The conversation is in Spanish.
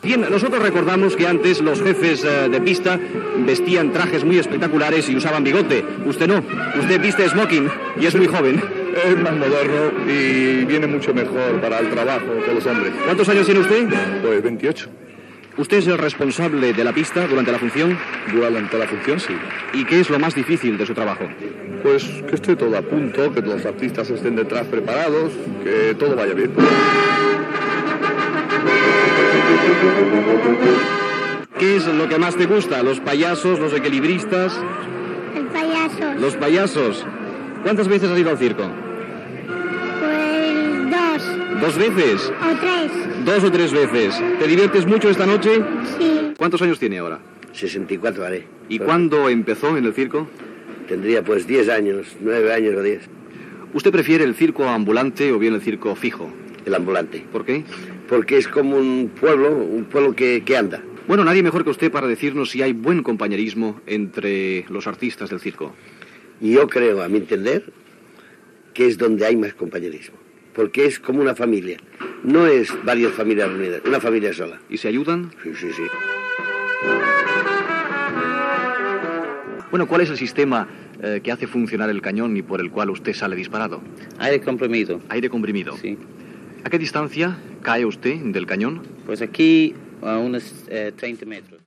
Bien, nosotros recordamos que antes los jefes de pista vestían trajes muy espectaculares y usaban bigote. Usted no, usted viste smoking y es muy joven. Es más moderno y viene mucho mejor para el trabajo que los hombres. ¿Cuántos años tiene usted? Pues 28. ¿Usted es el responsable de la pista durante la función? Durante la función, sí. ¿Y qué es lo más difícil de su trabajo? Pues que esté todo a punto, que los artistas estén detrás preparados, que todo vaya bien. ¿Qué es lo que más te gusta? ¿Los payasos, los equilibristas? El payaso. Los payasos. ¿Cuántas veces has ido al circo? Pues 2. ¿2 veces? O 3. 2 o 3 veces. ¿Te diviertes mucho esta noche? Sí. ¿Cuántos años tiene ahora? 64 haré. ¿Y cuándo empezó en el circo? Tendría pues 10 años, 9 años o 10. ¿Usted prefiere el circo ambulante o bien el circo fijo? El ambulante. ¿Por qué? Porque es como un pueblo que anda. Bueno, nadie mejor que usted para decirnos si hay buen compañerismo entre los artistas del circo. Y yo creo, a mi entender, que es donde hay más compañerismo. Porque es como una familia. No es varias familias reunidas, una familia sola. ¿Y se ayudan? Sí, sí, sí. Bueno, ¿cuál es el sistema que hace funcionar el cañón y por el cual usted sale disparado? Aire comprimido. Aire comprimido. Sí. ¿A qué distancia cae usted del cañón? Pues aquí a unos 30 metros.